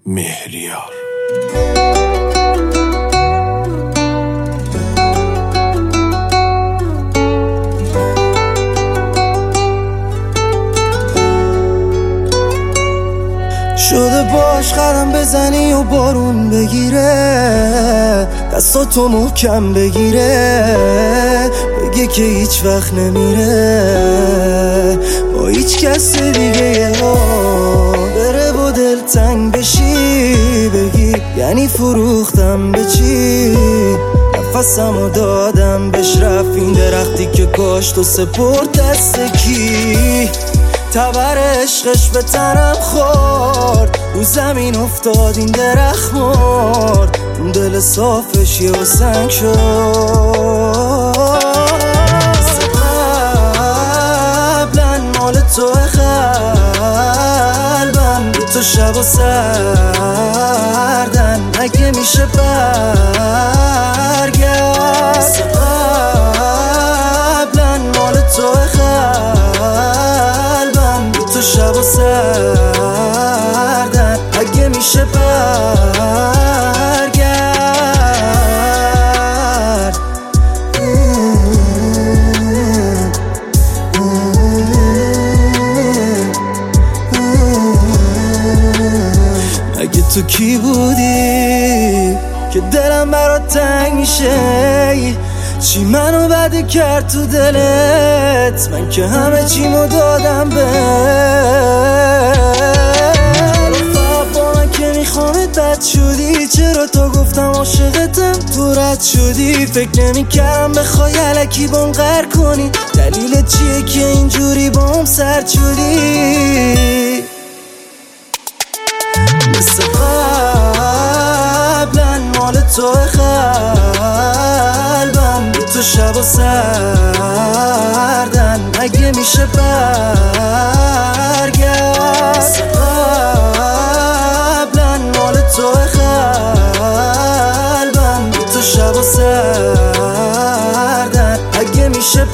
مهریار. شده باش قدم بزنی و بارون بگیره، دستاتو محکم بگیره، بگه که هیچ وقت نمیره با هیچ کس دیگه بره و دل تنگ بشی، بگی یعنی فروختم به چی، نفسمو دادم بهش، رفت این درختی که کاشت و سپرد دست کی، تبر عشقش به تنم خورد، رو زمین افتاد این درخت مرد، اون دل صافش یه سنگ شد. قبلا مال تو قلبم، تو شب و سردن اگه میشه برگرد، قبلا مال تو قلبم، تو شب و سردن اگه میشه برگرد. اگه تو کی بودی که دلم برات تنگ میشه، چی منو بده کرد تو دلت، من که همه چیمو دادم با من که میخوامت بد شدی، چرا تا گفتم عاشقتم تو رد شدی، فکر نمیکردم بخوای الکی بام قهر کنی، دلیلت چیه که اینجوری بام سرد شدی، مثل قبلا مال تو قلبم، تو شب و سردن اگه میشه برگرد، قبلا مال تو قلبم، تو شب و سردن اگه میشه